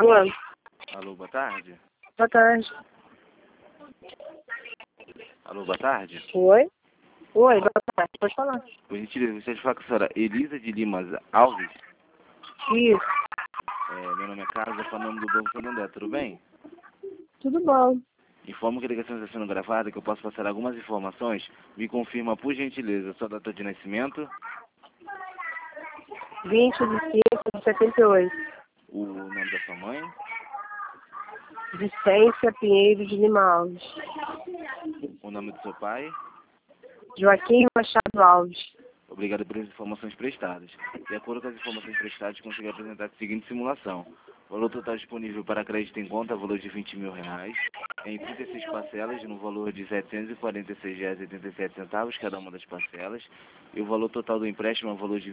Alô? Alô, boa tarde. Boa tarde. Alô, boa tarde. Oi? Oi, boa tarde. Pode falar. Por gentileza, gostaria de falar com a senhora Elisa de Lima Alves. Isso. Meu nome é Carlos, eu falo o nome do Banco Santander, tudo bem? Tudo bom. Informo que a ligação está sendo gravada, que eu posso passar algumas informações. Me confirma, por gentileza, sua data de nascimento, 20/5/78. o nome da sua mãe, Vicência Pinheiro de Lima Alves. o nome do seu pai. Joaquim Machado Alves. Obrigado pelas informações prestadas. De acordo com as informações prestadas, consegui apresentar a seguinte simulação. O valor total disponível para crédito em conta é o valor de R$20.000, em 36 parcelas, no valor de R$746,87, cada uma das parcelas, e o valor total do empréstimo é o valor de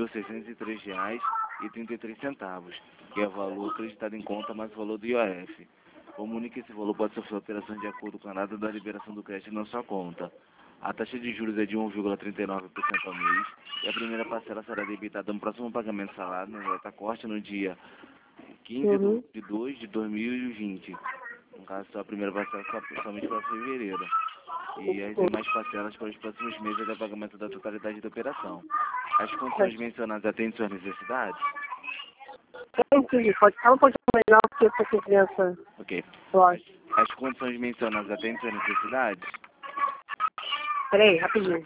R$20.603,33, que é o valor acreditado em conta mais o valor do IOF. Comunique que esse valor pode sofrer operações de acordo com a data da liberação do crédito na sua conta. A taxa de juros é de 1,39% ao mês e a primeira parcela será debitada no próximo pagamento salário, na data corte, no dia 15 de 2 de 2020. No caso, só a primeira parcela somente para fevereiro. E as demais parcelas para os próximos meses até o pagamento da totalidade da operação. As condições mencionadas atendem suas necessidades? Eu entendi. Pode falar um pouquinho melhor, porque eu tô com criança. Ok. Lógico. As condições mencionadas atendem suas necessidades? Peraí, rapidinho.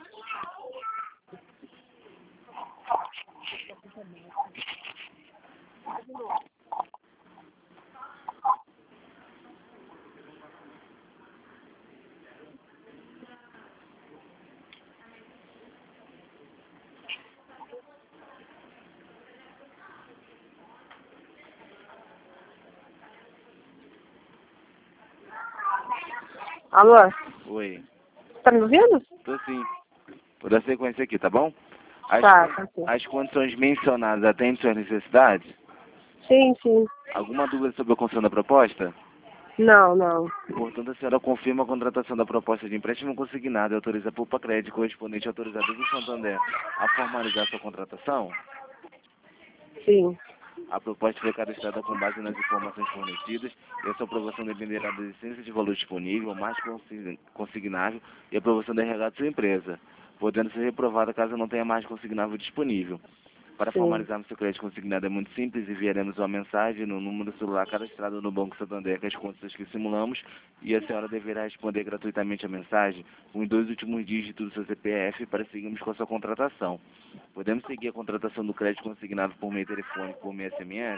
Alô? Oi. Tá me ouvindo? Tô sim. Vou dar sequência aqui, tá bom? Tá sim. As condições mencionadas atendem suas necessidades? Sim, sim. Alguma dúvida sobre a construção da proposta? Não. Portanto, a senhora confirma a contratação da proposta de empréstimo consignado e autoriza a Poupa Crédito correspondente autorizado do Santander a formalizar sua contratação? Sim. A proposta foi cadastrada com base nas informações fornecidas e a sua aprovação dependerá da licença de valor disponível, mais consignável e a aprovação da RH de sua empresa, podendo ser reprovada caso não tenha mais consignável disponível. Para formalizarmos seu crédito consignado é muito simples, enviaremos uma mensagem no número celular cadastrado no Banco Santander com as contas que simulamos e a senhora deverá responder gratuitamente a mensagem com os 2 últimos dígitos do seu CPF para seguirmos com a sua contratação. Podemos seguir a contratação do crédito consignado por meio telefônico, por meio SMS?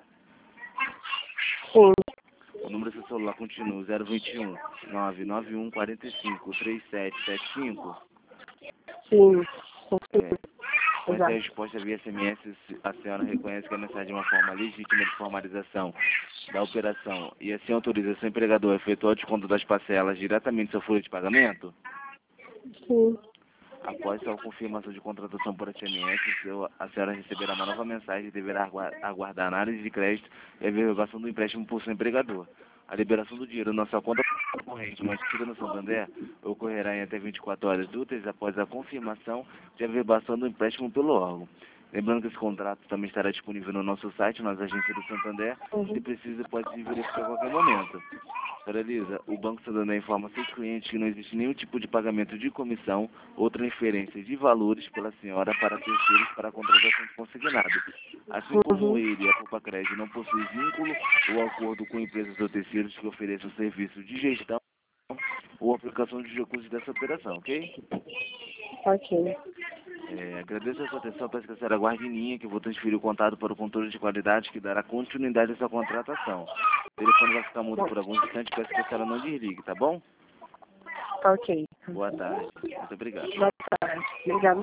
Sim. O número do seu celular continua 021 991 45 3775. Sim. Com essa resposta via SMS, a senhora reconhece que a mensagem é uma forma legítima de formalização da operação e assim autoriza seu empregador a efetuar o desconto das parcelas diretamente do seu folha de pagamento? Sim. Após sua confirmação de contratação por SMS, a senhora receberá uma nova mensagem e deverá aguardar a análise de crédito e a verbação do empréstimo por seu empregador. A liberação do dinheiro na sua conta corrente mantida no Santander ocorrerá em até 24 horas úteis após a confirmação de averbação do empréstimo pelo órgão. Lembrando que esse contrato também estará disponível no nosso site, nas agências do Santander. Se precisa, pode se verificar a qualquer momento. Senhora Elisa, o Banco Santander informa seus clientes que não existe nenhum tipo de pagamento de comissão ou transferência de valores pela senhora para terceiros para a contratação de consignado. Assim como ele, a Poupa Crédito, não possui vínculo ou acordo com empresas ou terceiros que ofereçam serviço de gestão ou aplicação de recursos dessa operação, ok? Ok. Agradeço a sua atenção, peço que a senhora aguarde em linha, que eu vou transferir o contato para o controle de qualidade que dará continuidade à sua contratação. O telefone vai ficar mudo por alguns instantes, peço que a senhora não desligue, tá bom? Ok. Boa tarde. Muito obrigado. Boa tarde. Obrigada.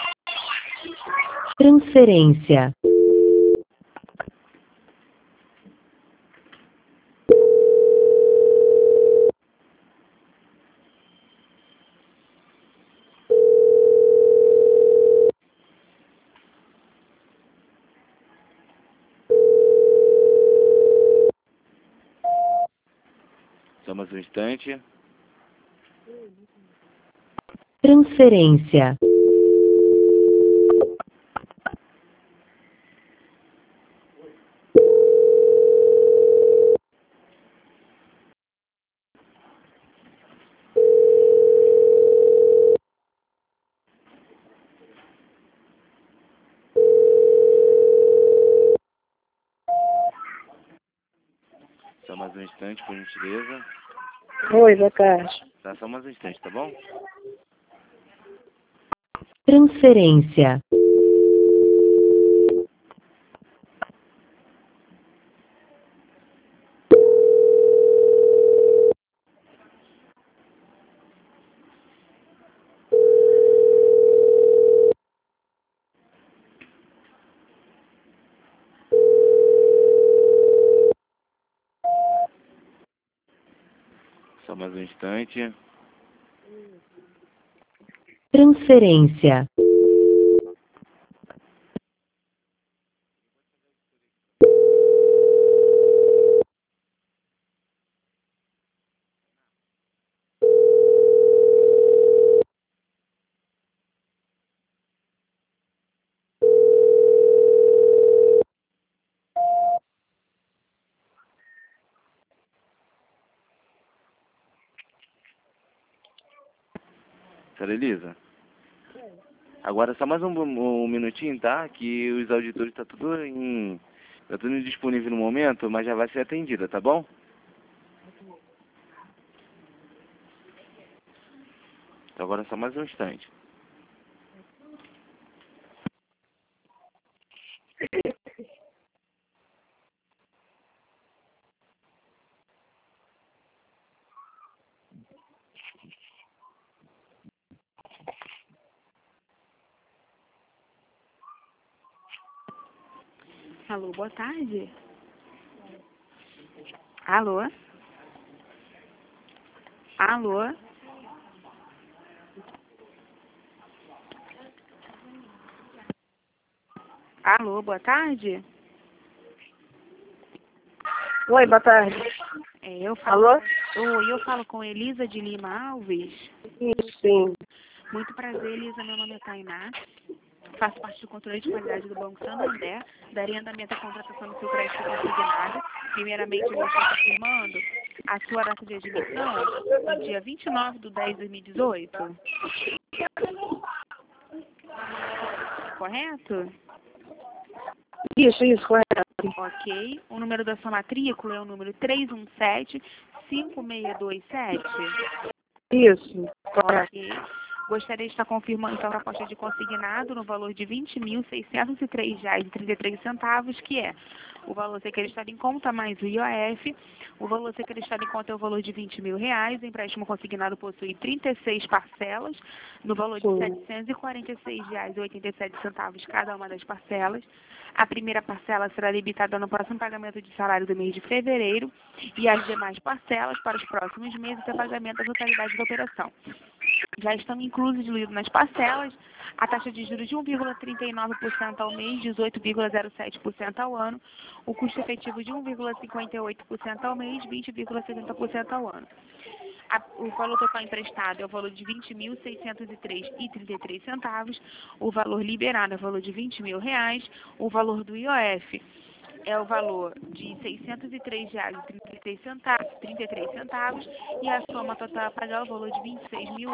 Transferência. Só mais um instante. Transferência. um instante, por gentileza. Oi, boa tarde. Tá, só mais um instante, tá bom? Transferência. Só mais um instante. Transferência. Senhora Elisa? Agora só mais um minutinho, tá? Que os auditores tá tudo disponível no momento, mas já vai ser atendida, tá bom? Então agora só mais um instante. Alô, boa tarde. Alô? Alô? Alô, boa tarde. Oi, boa tarde. Eu falo. Alô? Oi, eu falo com Elisa de Lima Alves. Isso, sim. Muito prazer, Elisa. Meu nome é Tainá. Faço parte do controle de qualidade do Banco Santander. Daria andamento à contratação do seu crédito consignado. Primeiramente, eu estou confirmando a sua data de admissão no dia 29/10/2018. Correto? Isso, correto. Ok. O número da sua matrícula é o número 317-5627. Isso, correto. Ok. Gostaria de estar confirmando então a proposta de consignado no valor de R$ 20.603,33, que é o valor secretado em conta mais o IOF. O valor secretado em conta é o valor de R$ 20.000. O empréstimo consignado possui 36 parcelas, no valor de R$ 746,87 cada uma das parcelas. A primeira parcela será debitada no próximo pagamento de salário do mês de fevereiro e as demais parcelas para os próximos meses até pagamento da totalidade da operação. Já estão inclusos nas parcelas a taxa de juros de 1,39% ao mês, 18,07% ao ano, o custo efetivo de 1,58% ao mês, 20,70% ao ano. O valor total emprestado é o valor de R$ 20.603,33, o valor liberado é o valor de R$ 20.000, o valor do IOF é o valor de R$ 603,33 e a soma total a pagar é o valor de R$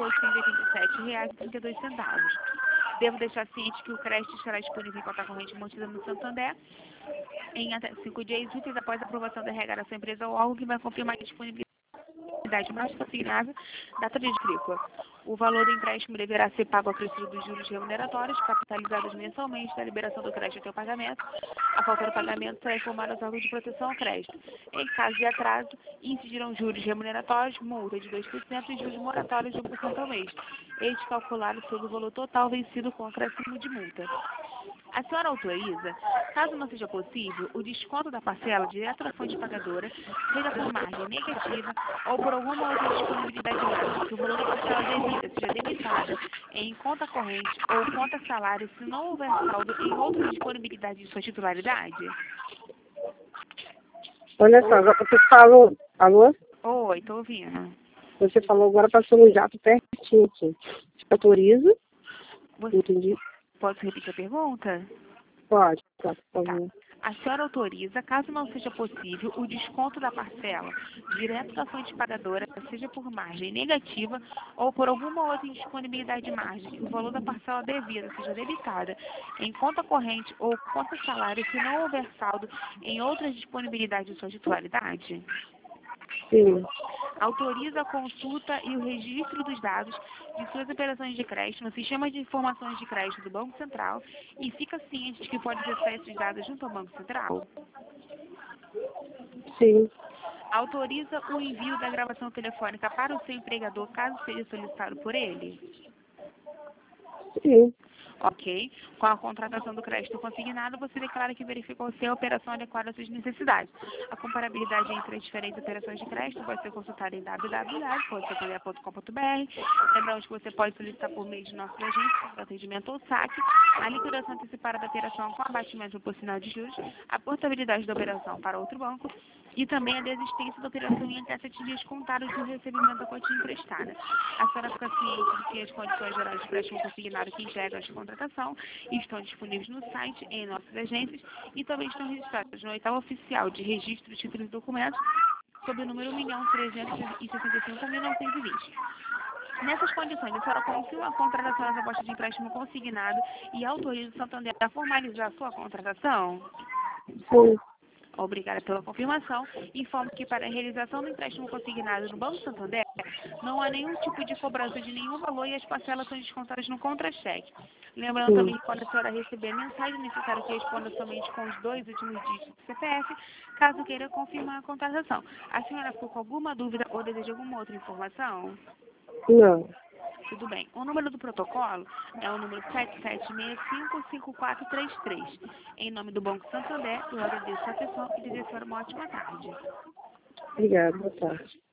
26.887,32. Devo deixar ciente que o crédito estará disponível em conta corrente mantida no Santander em até 5 dias úteis após a aprovação da RH da sua empresa ou algo que vai confirmar a disponibilidade mais consignável da taxa de matrícula. O valor do empréstimo deverá ser pago ao crescimento dos juros remuneratórios, capitalizados mensalmente da liberação do crédito até o pagamento. A falta do pagamento será informada aos órgãos de proteção ao crédito. Em caso de atraso, incidirão juros remuneratórios, multa de 2% e juros moratórios de 1% ao mês. Estes calculados sobre o valor total vencido com acréscimo de multa. A senhora autoriza, caso não seja possível, o desconto da parcela direto da fonte pagadora, seja por margem negativa ou por alguma outra disponibilidade máxima, que o valor da parcela devida seja debitada em conta corrente ou conta salário, se não houver saldo em outra disponibilidade de sua titularidade? Olha só, agora você falou... Alô? Oi, estou ouvindo. Você falou agora passou no jato pertinho aqui. Você autoriza? Você Entendi. pode repetir a pergunta? Pode, por Tá. favor. A senhora autoriza, caso não seja possível, o desconto da parcela direto da fonte pagadora, seja por margem negativa ou por alguma outra indisponibilidade de margem, o valor da parcela devida seja debitada em conta corrente ou conta salário, se não houver saldo em outras disponibilidades de sua titularidade? Sim. Autoriza a consulta e o registro dos dados de suas operações de crédito no Sistema de Informações de Crédito do Banco Central e fica ciente de que pode acessar esses dados junto ao Banco Central. Sim. Autoriza o envio da gravação telefônica para o seu empregador, caso seja solicitado por ele. Sim. Ok. Com a contratação do crédito consignado, você declara que verificou se a operação adequada às suas necessidades. A comparabilidade entre as diferentes operações de crédito pode ser consultada em www.santander.com.br. Lembrando que você pode solicitar por meio de nossos agentes, por atendimento ou saque, a liquidação antecipada da operação com abatimento por sinal de juros, a portabilidade da operação para outro banco e também a desistência da operação em até 7 dias contados do recebimento da quantia emprestada. A senhora fica ciente de que as condições gerais de empréstimo consignado que integram esta contratação estão disponíveis no site, em nossas agências e também estão registradas no edital oficial de registro de títulos e documentos sob o número 1.365.920. Nessas condições, a senhora confirma a contratação da proposta de empréstimo consignado e autoriza o Santander a formalizar a sua contratação? Sim. Obrigada pela confirmação. Informo que para a realização do empréstimo consignado no Banco Santander, não há nenhum tipo de cobrança de nenhum valor e as parcelas são descontadas no contra-cheque. Lembrando Sim. também que quando a senhora receber a mensagem, é necessário que responda somente com os 2 últimos dígitos do CPF, caso queira confirmar a contratação. A senhora ficou com alguma dúvida ou deseja alguma outra informação? Não. Tudo bem. O número do protocolo é o número 77655433. Em nome do Banco Santander, eu agradeço a atenção e desejo a senhora uma ótima tarde. Obrigada. Boa tarde.